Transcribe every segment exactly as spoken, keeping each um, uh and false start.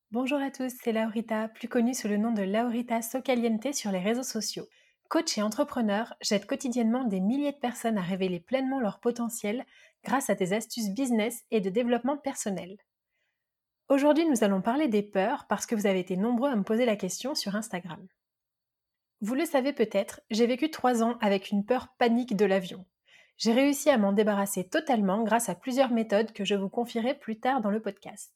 Bonjour à tous, c'est Laurita, plus connue sous le nom de Laurita Socaliente sur les réseaux sociaux. Coach et entrepreneur, j'aide quotidiennement des milliers de personnes à révéler pleinement leur potentiel grâce à des astuces business et de développement personnel. Aujourd'hui, nous allons parler des peurs parce que vous avez été nombreux à me poser la question sur Instagram. Vous le savez peut-être, j'ai vécu trois ans avec une peur panique de l'avion. J'ai réussi à m'en débarrasser totalement grâce à plusieurs méthodes que je vous confierai plus tard dans le podcast.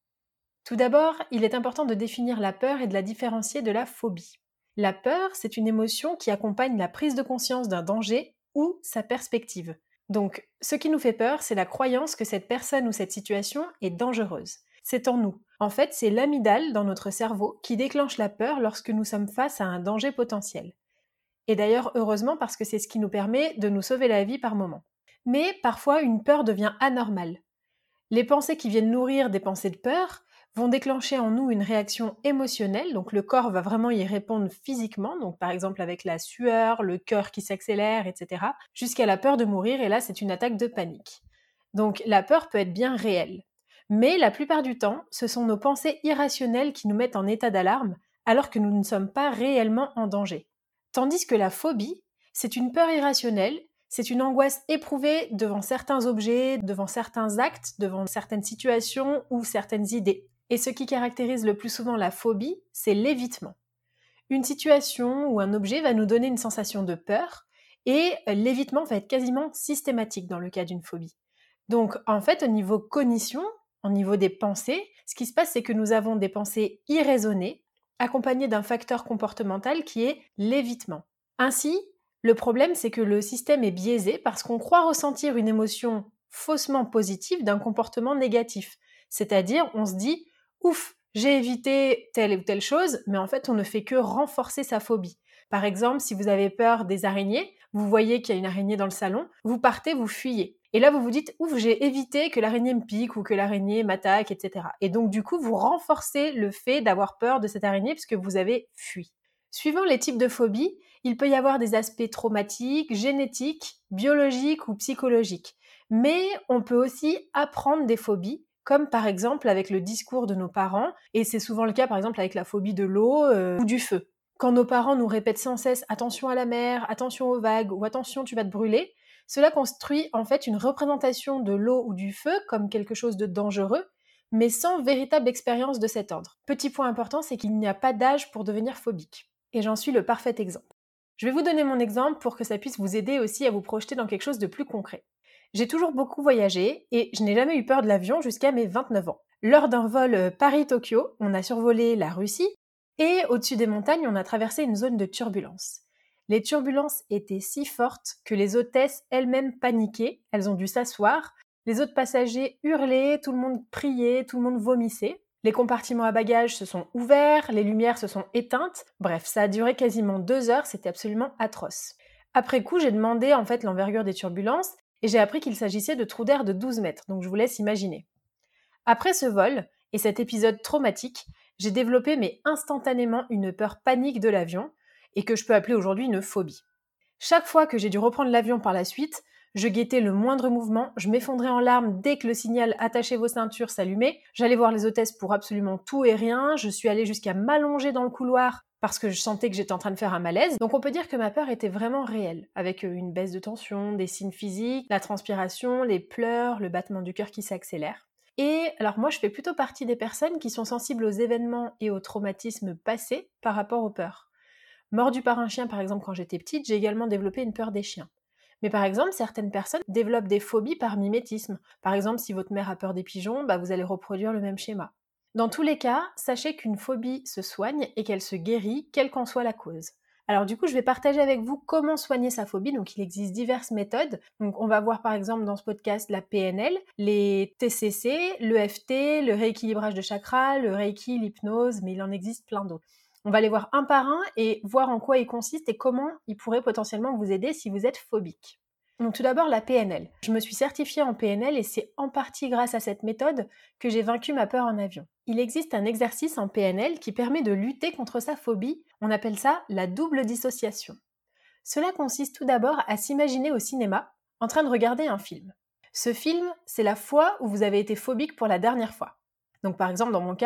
Tout d'abord, il est important de définir la peur et de la différencier de la phobie. La peur, c'est une émotion qui accompagne la prise de conscience d'un danger ou sa perspective. Donc, ce qui nous fait peur, c'est la croyance que cette personne ou cette situation est dangereuse. C'est en nous. En fait, c'est l'amygdale dans notre cerveau qui déclenche la peur lorsque nous sommes face à un danger potentiel. Et d'ailleurs, heureusement, parce que c'est ce qui nous permet de nous sauver la vie par moment. Mais parfois, une peur devient anormale. Les pensées qui viennent nourrir des pensées de peur vont déclencher en nous une réaction émotionnelle, donc le corps va vraiment y répondre physiquement, donc par exemple avec la sueur, le cœur qui s'accélère, et cetera, jusqu'à la peur de mourir, et là c'est une attaque de panique. Donc la peur peut être bien réelle. Mais la plupart du temps, ce sont nos pensées irrationnelles qui nous mettent en état d'alarme, alors que nous ne sommes pas réellement en danger. Tandis que la phobie, c'est une peur irrationnelle, c'est une angoisse éprouvée devant certains objets, devant certains actes, devant certaines situations ou certaines idées. Et ce qui caractérise le plus souvent la phobie, c'est l'évitement. Une situation ou un objet va nous donner une sensation de peur et l'évitement va être quasiment systématique dans le cas d'une phobie. Donc en fait, au niveau cognition, au niveau des pensées, ce qui se passe, c'est que nous avons des pensées irraisonnées accompagnées d'un facteur comportemental qui est l'évitement. Ainsi, le problème, c'est que le système est biaisé parce qu'on croit ressentir une émotion faussement positive d'un comportement négatif. C'est-à-dire, on se dit « Ouf, j'ai évité telle ou telle chose », mais en fait, on ne fait que renforcer sa phobie. Par exemple, si vous avez peur des araignées, vous voyez qu'il y a une araignée dans le salon, vous partez, vous fuyez. Et là, vous vous dites « Ouf, j'ai évité que l'araignée me pique ou que l'araignée m'attaque, et cetera » Et donc, du coup, vous renforcez le fait d'avoir peur de cette araignée puisque vous avez fui. Suivant les types de phobies, il peut y avoir des aspects traumatiques, génétiques, biologiques ou psychologiques. Mais on peut aussi apprendre des phobies, comme par exemple avec le discours de nos parents, et c'est souvent le cas par exemple avec la phobie de l'eau euh, ou du feu. Quand nos parents nous répètent sans cesse « attention à la mer, attention aux vagues » ou « attention, tu vas te brûler », cela construit en fait une représentation de l'eau ou du feu comme quelque chose de dangereux, mais sans véritable expérience de cet ordre. Petit point important, c'est qu'il n'y a pas d'âge pour devenir phobique. Et j'en suis le parfait exemple. Je vais vous donner mon exemple pour que ça puisse vous aider aussi à vous projeter dans quelque chose de plus concret. J'ai toujours beaucoup voyagé et je n'ai jamais eu peur de l'avion jusqu'à mes vingt-neuf ans. Lors d'un vol Paris-Tokyo, on a survolé la Russie et au-dessus des montagnes, on a traversé une zone de turbulence. Les turbulences étaient si fortes que les hôtesses elles-mêmes paniquaient, elles ont dû s'asseoir, les autres passagers hurlaient, tout le monde priait, tout le monde vomissait. Les compartiments à bagages se sont ouverts, les lumières se sont éteintes. Bref, ça a duré quasiment deux heures, c'était absolument atroce. Après coup, j'ai demandé en fait l'envergure des turbulences et j'ai appris qu'il s'agissait de trous d'air de douze mètres, donc je vous laisse imaginer. Après ce vol et cet épisode traumatique, j'ai développé mais instantanément une peur panique de l'avion et que je peux appeler aujourd'hui une phobie. Chaque fois que j'ai dû reprendre l'avion par la suite, je guettais le moindre mouvement, je m'effondrais en larmes dès que le signal « attachez vos ceintures » s'allumait, j'allais voir les hôtesses pour absolument tout et rien, je suis allée jusqu'à m'allonger dans le couloir parce que je sentais que j'étais en train de faire un malaise. Donc on peut dire que ma peur était vraiment réelle, avec une baisse de tension, des signes physiques, la transpiration, les pleurs, le battement du cœur qui s'accélère. Et alors moi je fais plutôt partie des personnes qui sont sensibles aux événements et aux traumatismes passés par rapport aux peurs. Mordue par un chien par exemple quand j'étais petite, j'ai également développé une peur des chiens. Mais par exemple, certaines personnes développent des phobies par mimétisme. Par exemple, si votre mère a peur des pigeons, bah vous allez reproduire le même schéma. Dans tous les cas, sachez qu'une phobie se soigne et qu'elle se guérit, quelle qu'en soit la cause. Alors du coup, je vais partager avec vous comment soigner sa phobie. Donc il existe diverses méthodes. Donc on va voir par exemple dans ce podcast la P N L, les T C C, l'E F T, le rééquilibrage de chakras, le Reiki, l'hypnose, mais il en existe plein d'autres. On va les voir un par un et voir en quoi ils consistent et comment ils pourraient potentiellement vous aider si vous êtes phobique. Donc tout d'abord la P N L. Je me suis certifiée en P N L et c'est en partie grâce à cette méthode que j'ai vaincu ma peur en avion. Il existe un exercice en P N L qui permet de lutter contre sa phobie, on appelle ça la double dissociation. Cela consiste tout d'abord à s'imaginer au cinéma en train de regarder un film. Ce film, c'est la fois où vous avez été phobique pour la dernière fois. Donc par exemple dans mon cas,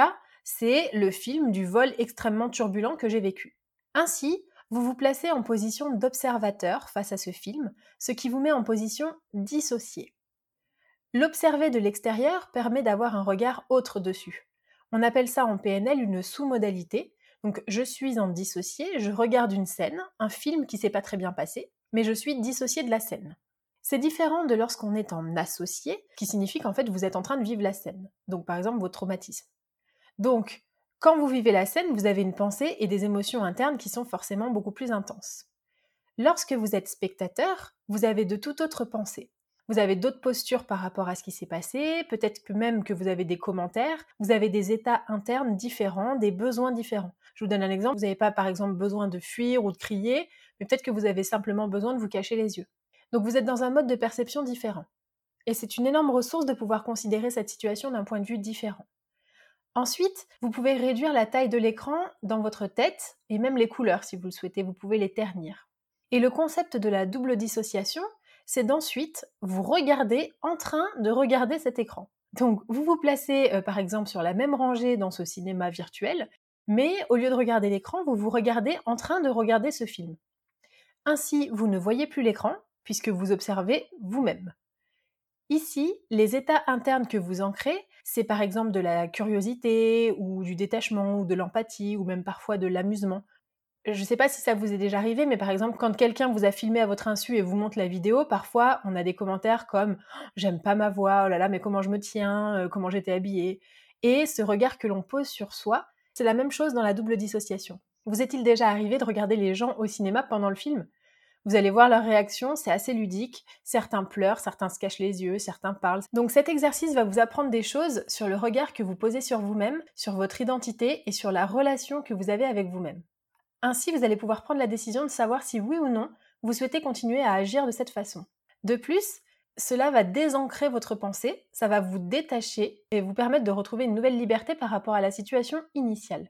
c'est le film du vol extrêmement turbulent que j'ai vécu. Ainsi, vous vous placez en position d'observateur face à ce film, ce qui vous met en position dissociée. L'observer de l'extérieur permet d'avoir un regard autre dessus. On appelle ça en P N L une sous-modalité. Donc je suis en dissocié, je regarde une scène, un film qui s'est pas très bien passé, mais je suis dissocié de la scène. C'est différent de lorsqu'on est en associé, qui signifie qu'en fait vous êtes en train de vivre la scène. Donc par exemple votre traumatisme. Donc quand vous vivez la scène, vous avez une pensée et des émotions internes qui sont forcément beaucoup plus intenses. Lorsque vous êtes spectateur, vous avez de toute autre pensée. Vous avez d'autres postures par rapport à ce qui s'est passé, peut-être que même que vous avez des commentaires, vous avez des états internes différents, des besoins différents. Je vous donne un exemple, vous n'avez pas par exemple besoin de fuir ou de crier, mais peut-être que vous avez simplement besoin de vous cacher les yeux. Donc vous êtes dans un mode de perception différent. Et c'est une énorme ressource de pouvoir considérer cette situation d'un point de vue différent. Ensuite, vous pouvez réduire la taille de l'écran dans votre tête, et même les couleurs si vous le souhaitez, vous pouvez les ternir. Et le concept de la double dissociation, c'est d'ensuite vous regarder en train de regarder cet écran. Donc vous vous placez euh, par exemple sur la même rangée dans ce cinéma virtuel, mais au lieu de regarder l'écran, vous vous regardez en train de regarder ce film. Ainsi, vous ne voyez plus l'écran, puisque vous observez vous-même. Ici, les états internes que vous ancrez, c'est par exemple de la curiosité, ou du détachement, ou de l'empathie, ou même parfois de l'amusement. Je ne sais pas si ça vous est déjà arrivé, mais par exemple, quand quelqu'un vous a filmé à votre insu et vous montre la vidéo, parfois, on a des commentaires comme « J'aime pas ma voix, oh là là, mais comment je me tiens, euh, comment j'étais habillée ?» Et ce regard que l'on pose sur soi, c'est la même chose dans la double dissociation. Vous est-il déjà arrivé de regarder les gens au cinéma pendant le film ? Vous allez voir leurs réactions, c'est assez ludique. Certains pleurent, certains se cachent les yeux, certains parlent. Donc cet exercice va vous apprendre des choses sur le regard que vous posez sur vous-même, sur votre identité et sur la relation que vous avez avec vous-même. Ainsi, vous allez pouvoir prendre la décision de savoir si oui ou non, vous souhaitez continuer à agir de cette façon. De plus, cela va désancrer votre pensée, ça va vous détacher et vous permettre de retrouver une nouvelle liberté par rapport à la situation initiale.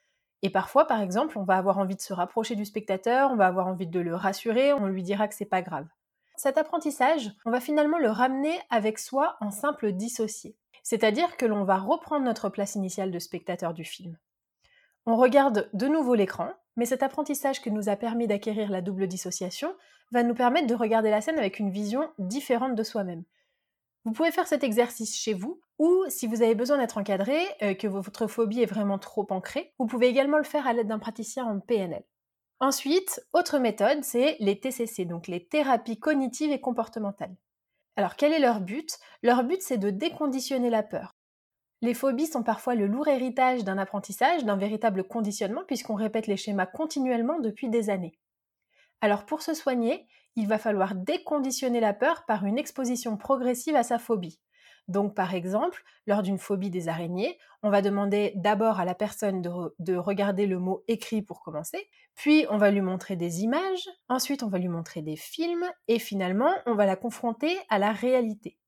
Et parfois, par exemple, on va avoir envie de se rapprocher du spectateur, on va avoir envie de le rassurer, on lui dira que c'est pas grave. Cet apprentissage, on va finalement le ramener avec soi en simple dissocié. C'est-à-dire que l'on va reprendre notre place initiale de spectateur du film. On regarde de nouveau l'écran, mais cet apprentissage qui nous a permis d'acquérir la double dissociation va nous permettre de regarder la scène avec une vision différente de soi-même. Vous pouvez faire cet exercice chez vous, ou si vous avez besoin d'être encadré, euh, que votre phobie est vraiment trop ancrée, vous pouvez également le faire à l'aide d'un praticien en P N L. Ensuite, autre méthode, c'est les T C C, donc les thérapies cognitives et comportementales. Alors quel est leur but ? Leur but, c'est de déconditionner la peur. Les phobies sont parfois le lourd héritage d'un apprentissage, d'un véritable conditionnement, puisqu'on répète les schémas continuellement depuis des années. Alors pour se soigner, il va falloir déconditionner la peur par une exposition progressive à sa phobie. Donc par exemple, lors d'une phobie des araignées, on va demander d'abord à la personne de, re- de regarder le mot écrit pour commencer, puis on va lui montrer des images, ensuite on va lui montrer des films, et finalement on va la confronter à la réalité.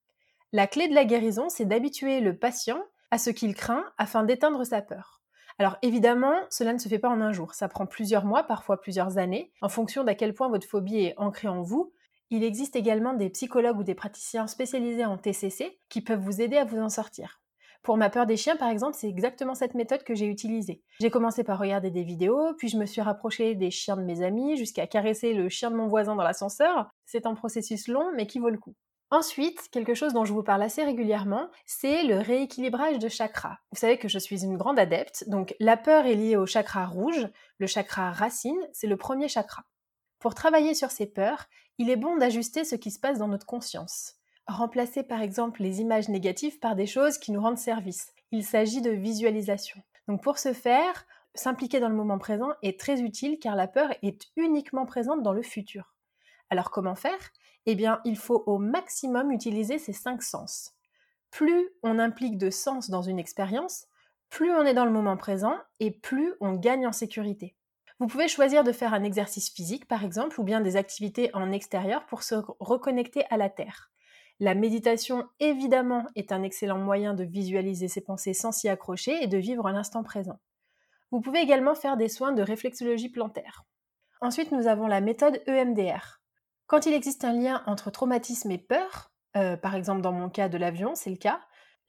La clé de la guérison, c'est d'habituer le patient à ce qu'il craint afin d'éteindre sa peur. Alors évidemment, cela ne se fait pas en un jour, ça prend plusieurs mois, parfois plusieurs années, en fonction d'à quel point votre phobie est ancrée en vous. Il existe également des psychologues ou des praticiens spécialisés en T C C qui peuvent vous aider à vous en sortir. Pour ma peur des chiens, par exemple, c'est exactement cette méthode que j'ai utilisée. J'ai commencé par regarder des vidéos, puis je me suis rapprochée des chiens de mes amis, jusqu'à caresser le chien de mon voisin dans l'ascenseur. C'est un processus long, mais qui vaut le coup. Ensuite, quelque chose dont je vous parle assez régulièrement, c'est le rééquilibrage de chakras. Vous savez que je suis une grande adepte, donc la peur est liée au chakra rouge, le chakra racine, c'est le premier chakra. Pour travailler sur ces peurs, il est bon d'ajuster ce qui se passe dans notre conscience. Remplacer par exemple les images négatives par des choses qui nous rendent service. Il s'agit de visualisation. Donc pour ce faire, s'impliquer dans le moment présent est très utile car la peur est uniquement présente dans le futur. Alors comment faire ? Eh bien, il faut au maximum utiliser ces cinq sens. Plus on implique de sens dans une expérience, plus on est dans le moment présent et plus on gagne en sécurité. Vous pouvez choisir de faire un exercice physique, par exemple, ou bien des activités en extérieur pour se reconnecter à la Terre. La méditation, évidemment, est un excellent moyen de visualiser ses pensées sans s'y accrocher et de vivre l'instant présent. Vous pouvez également faire des soins de réflexologie plantaire. Ensuite, nous avons la méthode E M D R. Quand il existe un lien entre traumatisme et peur, euh, par exemple dans mon cas de l'avion, c'est le cas,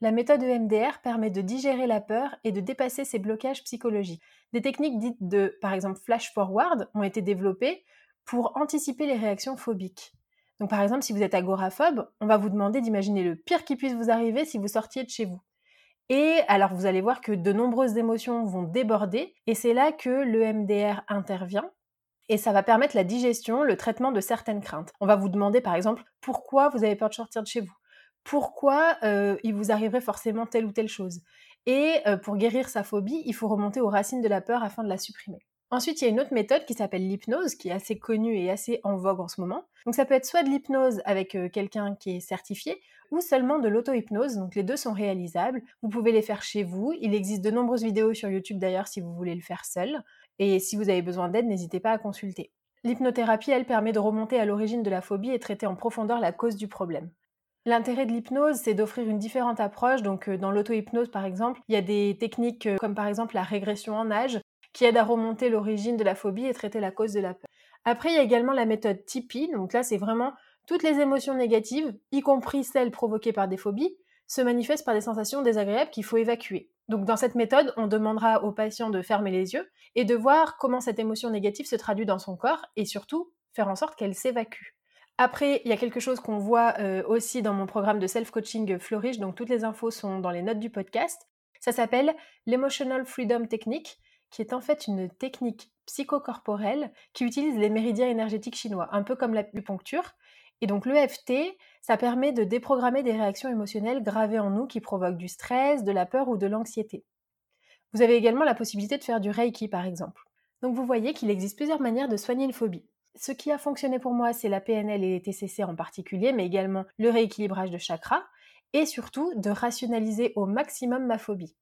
La méthode E M D R permet de digérer la peur et de dépasser ses blocages psychologiques. Des techniques dites de, par exemple, flash forward ont été développées pour anticiper les réactions phobiques. Donc par exemple, si vous êtes agoraphobe, on va vous demander d'imaginer le pire qui puisse vous arriver si vous sortiez de chez vous. Et alors vous allez voir que de nombreuses émotions vont déborder, et c'est là que l'E M D R intervient, et ça va permettre la digestion, le traitement de certaines craintes. On va vous demander par exemple pourquoi vous avez peur de sortir de chez vous, pourquoi euh, il vous arriverait forcément telle ou telle chose. Et euh, pour guérir sa phobie, il faut remonter aux racines de la peur afin de la supprimer. Ensuite, il y a une autre méthode qui s'appelle l'hypnose, qui est assez connue et assez en vogue en ce moment. Donc ça peut être soit de l'hypnose avec euh, quelqu'un qui est certifié, ou seulement de l'auto-hypnose, donc les deux sont réalisables. Vous pouvez les faire chez vous, il existe de nombreuses vidéos sur YouTube d'ailleurs si vous voulez le faire seul, et si vous avez besoin d'aide, n'hésitez pas à consulter. L'hypnothérapie, elle, permet de remonter à l'origine de la phobie et traiter en profondeur la cause du problème. L'intérêt de l'hypnose, c'est d'offrir une différente approche. Donc, euh, dans l'auto-hypnose, par exemple, il y a des techniques euh, comme par exemple la régression en âge qui aident à remonter l'origine de la phobie et traiter la cause de la peur. Après, il y a également la méthode Tipeee. Donc là, c'est vraiment toutes les émotions négatives, y compris celles provoquées par des phobies, se manifestent par des sensations désagréables qu'il faut évacuer. Donc, dans cette méthode, on demandera au patient de fermer les yeux et de voir comment cette émotion négative se traduit dans son corps et surtout faire en sorte qu'elle s'évacue. Après, il y a quelque chose qu'on voit euh, aussi dans mon programme de self-coaching Flourish, donc toutes les infos sont dans les notes du podcast. Ça s'appelle l'Emotional Freedom Technique, qui est en fait une technique psychocorporelle qui utilise les méridiens énergétiques chinois, un peu comme l'acupuncture. Et donc l'E F T, ça permet de déprogrammer des réactions émotionnelles gravées en nous qui provoquent du stress, de la peur ou de l'anxiété. Vous avez également la possibilité de faire du Reiki, par exemple. Donc vous voyez qu'il existe plusieurs manières de soigner une phobie. Ce qui a fonctionné pour moi, c'est la P N L et les T C C en particulier, mais également le rééquilibrage de chakras, et surtout de rationaliser au maximum ma phobie.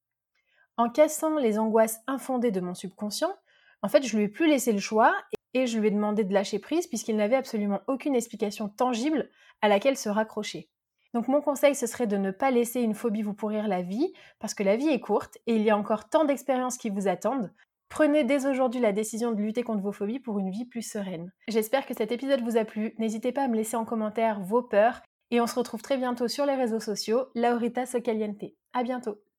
En cassant les angoisses infondées de mon subconscient, en fait, je lui ai plus laissé le choix et je lui ai demandé de lâcher prise puisqu'il n'avait absolument aucune explication tangible à laquelle se raccrocher. Donc mon conseil, ce serait de ne pas laisser une phobie vous pourrir la vie, parce que la vie est courte et il y a encore tant d'expériences qui vous attendent. Prenez dès aujourd'hui la décision de lutter contre vos phobies pour une vie plus sereine. J'espère que cet épisode vous a plu. N'hésitez pas à me laisser en commentaire vos peurs et on se retrouve très bientôt sur les réseaux sociaux. Laurita Socaliente. À bientôt.